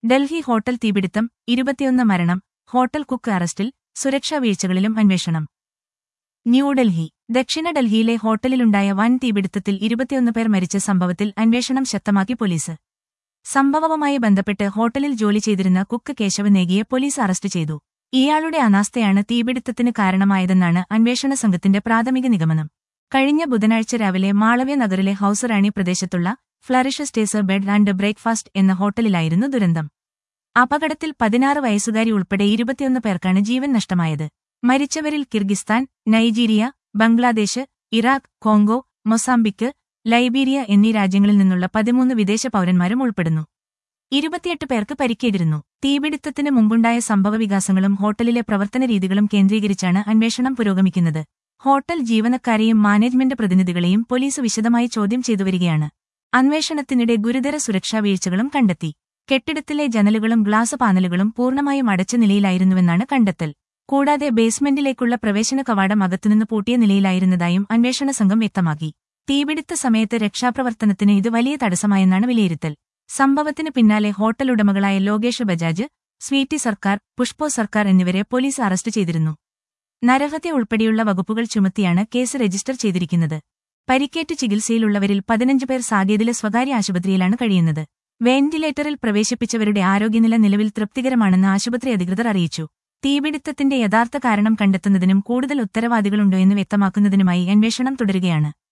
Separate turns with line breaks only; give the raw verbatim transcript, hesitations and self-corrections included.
Delhi hotel തീപിടുത്തം ഇരുപത്തിയൊന്ന് മരണം ഹോട്ടൽ കുക്ക് അറസ്റ്റിൽ സുരക്ഷാ വീഴ്ചകളിലും അന്വേഷണം. ന്യൂഡൽഹി ദക്ഷിണ ഡൽഹിയിലെ ഹോട്ടലിലുണ്ടായ വൻ തീപിടുത്തത്തിൽ ഇരുപത്തിയൊന്ന് പേർ മരിച്ച സംഭവത്തിൽ അന്വേഷണം ശക്തമാക്കി പോലീസ്. സംഭവവുമായി ബന്ധപ്പെട്ട് ഹോട്ടലിൽ ജോലി ചെയ്തിരുന്ന കുക്ക് കേശവ് നേഗിയെ പോലീസ് അറസ്റ്റ് ചെയ്തു. ഇയാളുടെ അനാസ്ഥയാണ് തീപിടുത്തത്തിന് കാരണമായതെന്നാണ് അന്വേഷണ സംഘത്തിന്റെ പ്രാഥമിക നിഗമനം. കഴിഞ്ഞ ബുധനാഴ്ച രാവിലെ മാളവ്യ നഗറിലെ ഹൌസ് റാണി പ്രദേശത്തുള്ള Flourish Stays bed and breakfast എന്ന ഹോട്ടലിലായിരുന്നു ദുരന്തം. അപകടത്തിൽ പതിനാറ് വയസ്സുകാരി ഉൾപ്പെടെ ഇരുപത്തിയൊന്ന് പേർക്കാണ് ജീവൻ നഷ്ടമായത്. മരിച്ചവരിൽ Kyrgyzstan, Nigeria, Bangladesh, Iraq, Congo, Mozambique, Liberia എന്നീ രാജ്യങ്ങളിൽ നിന്നുള്ള പതിമൂന്ന് വിദേശ പൗരന്മാരും ഉൾപ്പെടുന്നു. ഇരുപത്തിയെട്ട് പേർക്ക് പരിക്കേറ്റിരുന്നു. തീപിടുത്തത്തിന് മുമ്പുണ്ടായ സംഭവവികാസങ്ങളും ഹോട്ടലിലെ പ്രവർത്തനരീതികളും കേന്ദ്രീകരിച്ചാണ് അന്വേഷണം പുരോഗമിക്കുന്നത്. ഹോട്ടൽ ജീവനക്കാരെയും മാനേജ്മെന്റ് പ്രതിനിധികളെയും പോലീസ് വിശദമായി ചോദ്യം ചെയ്തുവരികയാണ്. അന്വേഷണത്തിനിടെ ഗുരുതര സുരക്ഷാ വീഴ്ചകളും കണ്ടെത്തി. കെട്ടിടത്തിലെ ജനലുകളും ഗ്ലാസ് പാനലുകളും പൂർണ്ണമായും അടച്ച നിലയിലായിരുന്നുവെന്നാണ് കണ്ടെത്തൽ. കൂടാതെ ബേസ്മെന്റിലേക്കുള്ള പ്രവേശന കവാടം അകത്തുനിന്ന് പൂട്ടിയ നിലയിലായിരുന്നതായും അന്വേഷണ സംഘം വ്യക്തമാക്കി. തീപിടുത്ത സമയത്ത് രക്ഷാപ്രവർത്തനത്തിന് ഇത് വലിയ തടസ്സമായെന്നാണ് വിലയിരുത്തൽ. സംഭവത്തിന് പിന്നാലെ ഹോട്ടൽ ഉടമകളായ ലോകേഷ് ബജാജ്, സ്വീറ്റി സർക്കാർ, പുഷ്പോ സർക്കാർ എന്നിവരെ പോലീസ് അറസ്റ്റ് ചെയ്തിരുന്നു. നരഹത്യ ഉൾപ്പെടെയുള്ള വകുപ്പുകൾ ചുമത്തിയാണ് കേസ് രജിസ്റ്റർ ചെയ്തിരിക്കുന്നത്. പരിക്കേറ്റ് ചികിത്സയിലുള്ളവരിൽ പതിനഞ്ച് പേർ സാകേതിലെ സ്വകാര്യ ആശുപത്രിയിലാണ് കഴിയുന്നത്. വെന്റിലേറ്ററിൽ പ്രവേശിപ്പിച്ചവരുടെ ആരോഗ്യനില നിലവിൽ തൃപ്തികരമാണെന്ന് ആശുപത്രി അധികൃതർ അറിയിച്ചു. തീപിടുത്തത്തിന്റെ യഥാർത്ഥ കാരണം കണ്ടെത്തുന്നതിനും കൂടുതൽ ഉത്തരവാദികളുണ്ടോ എന്ന് വ്യക്തമാക്കുന്നതിനുമായി അന്വേഷണം തുടരുകയാണ്.